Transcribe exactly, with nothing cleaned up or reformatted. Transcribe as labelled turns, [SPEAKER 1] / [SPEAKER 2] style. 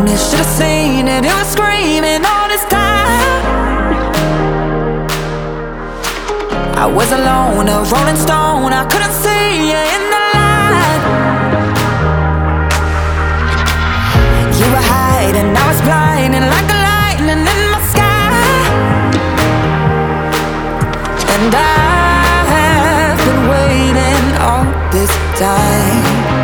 [SPEAKER 1] it, should've seen it. It was screaming all this time. I was alone, a rolling stone. I couldn't see you in the light. You were hiding, I was blinding like the lightning in my sky. And I have been waiting all this time.